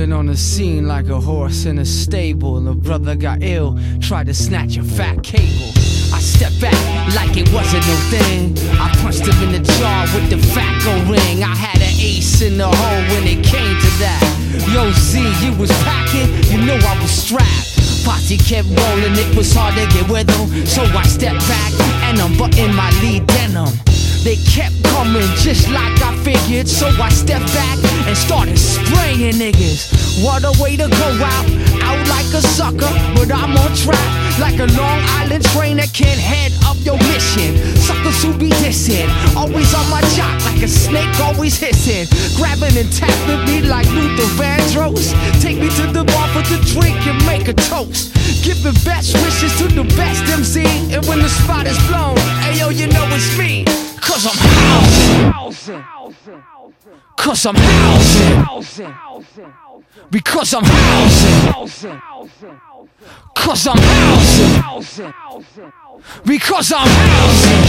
Cooling on the scene like a horse in a stable. A brother got ill, tried to snatch a fat cable. I stepped back like it wasn't no thing. I punched him in the jaw with the Fatco ring. I had an ace in the hole when it came to that. Yo, Z, you was packing, you know I was strapped. Posse kept rolling, it was hard to get with them. So I stepped back and unbuttoned my lead denim. They kept coming just like I figured. So I stepped back and started spraying niggas. What a way to go out like a sucker. But I'm on track like a Long Island train that can't head up your mission. Suckers who be dissing, always on my jock like a snake always hissing. Grabbing and tapping me like Luther Vandross. Take me to the bar for the drink and make a toast. Giving best wishes to the best MC. And when the spot is blown, ayo, you know it's me. Cause I'm housing. Cause I'm housing. Because I'm housing. Cause I'm housing. Because I'm housing.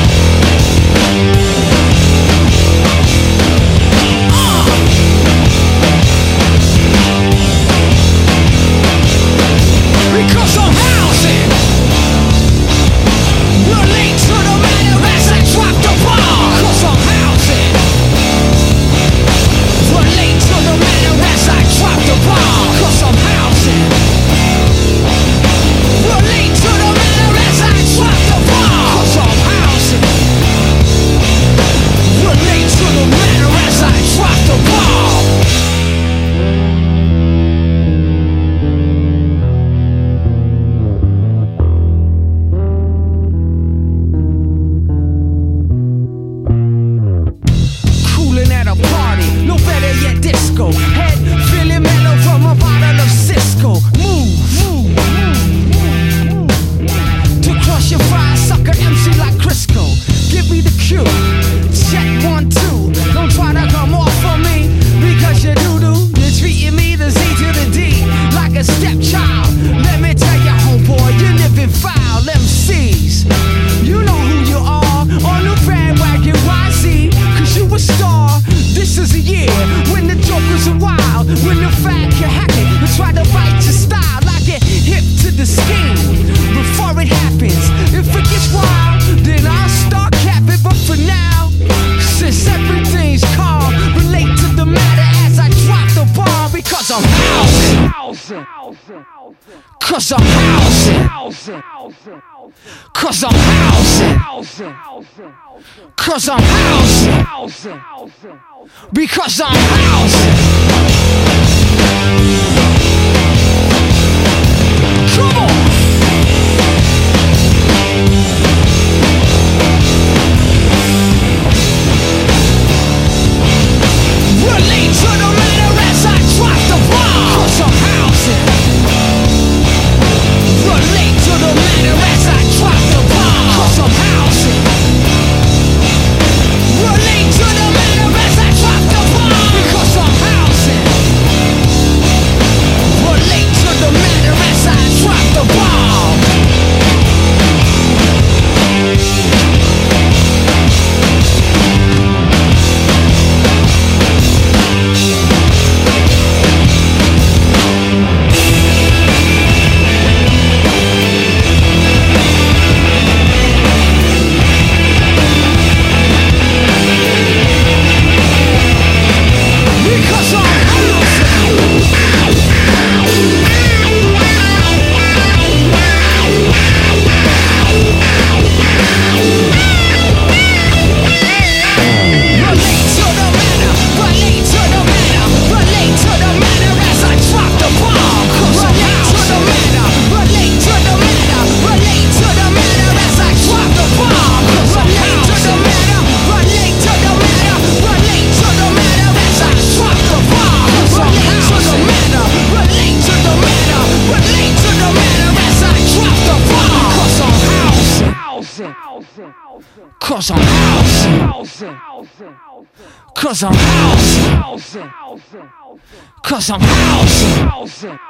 Because I'm housing. Relate to the matter as I drop the ball. Cause I'm housing. Relate to the matter as I drop the ball. Cause I'm housing. Relate to the matter as I drop the ball. Cause I'm housing. Relate to the matter as I drop the ball. Disco, head feeling mellow from a bottle of Cisco. Move to crush your fries, sucker MC like Crisco. Give me the cue, check 1, 2. Don't try to come off on me because you doo-doo. You're treating me the Z to the D like a stepchild. Let me tell you, homeboy, you're living foul. MCs, you know who you are on the bandwagon YZ, cause you a star. This is a year when the jokers are wild, when the fact you're hacking, you try to bite your style. I get hip to the scheme before it happens. If it gets wild, then I'll start capping. But for now, since everything's calm, relate to the matter as I drop the bomb. Because I'm housing. Cause I'm housing. Cause I'm housing. Cause I'm housing. Because I'm housing. Come on. Relate to the matter as I drop the bomb. Cause I'm housing. Relate to the matter as I drop the bomb. Cause I'm housing. Relate to the matter as I drop the bomb. Because I'm housing. Relate to the matter as I drop the bomb. Cause I'm housing. Cause I'm housing. Cause I'm housing.